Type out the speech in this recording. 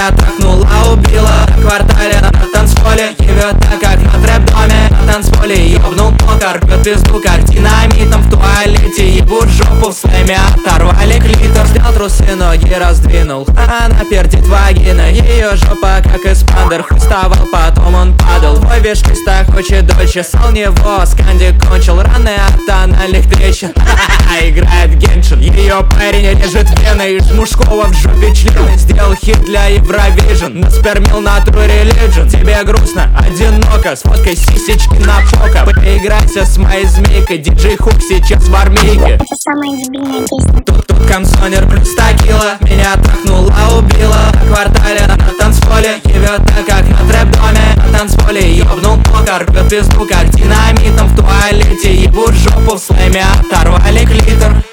Меня трахнула, убила в квартале на танцполе. Ебет так, как на трэп-доме на танцполе. Ёбнул покер, бьет пизду, как динамитом в туалете. Ебут жопу в слэме, оторвали клитор. Снял трусы, ноги раздвинул, она пердит вагина. Ее жопа, как эспандер, хуй вставал, потом он падал. Твой виш-листа хочет дольше, сал него, сканди кончил. Раны от тональных трещин, играет Геншин. Ее парень режет вены из мужского в жопе члена. Сделал хит для Евровижн, наспермил на True Religion. Тебе грустно, одиноко, сфоткай сисечки на пока. Поиграйся с моей змейкой, диджей Хук сейчас в армейке. Это самая дебильная песня. Тут комсонер плюс 100 кило. Меня трахнула, убила в квартале на танцполе. Ебет так, как на трэп-доме на танцполе. Ёбнул покер, бьет пизду, как динамитом в туалете. Ебут жопу в слэме, оторвали клитор.